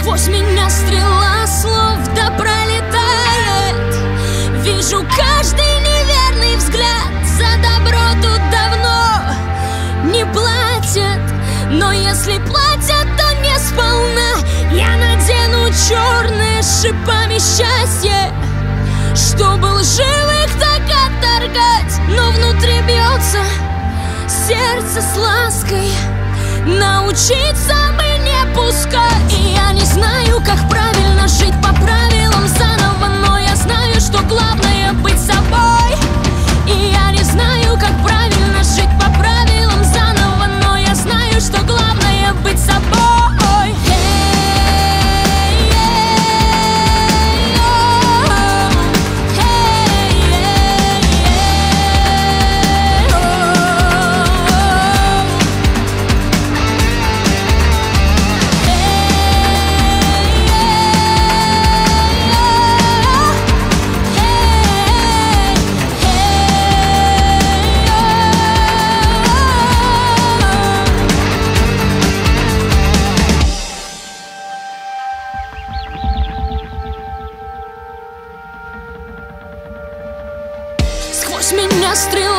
Сквозь меня стрела слов да пролетает. Вижу каждый неверный взгляд. За добро тут давно не платят, но если платят, то не сполна. Я надену черное с шипами счастье, чтобы лживых так отторгать. Но внутри бьется сердце с лаской, научиться бы не пускать. И я не знаю, как правильно жить по правилам заново, но я знаю, что главное быть собой. И я не знаю, как правильно жить по правилам заново, но я знаю, что главное быть собой. Сквозь меня стрела